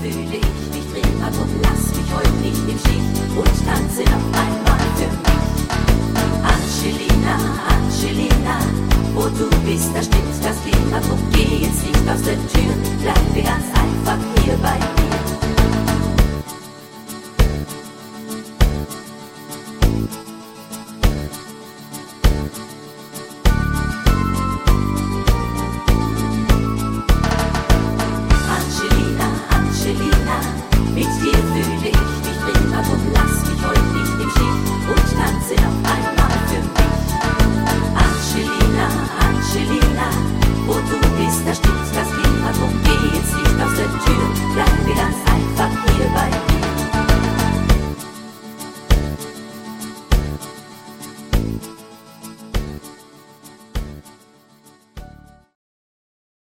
fühle ich mich drin, und lass mich heute nicht im Stich und tanze noch einmal für mich. Angelina, Angelina, wo du bist, da stimmt das Klima, drum geh jetzt nicht aus der Tür, bleibe ganz einfach hier bei mir.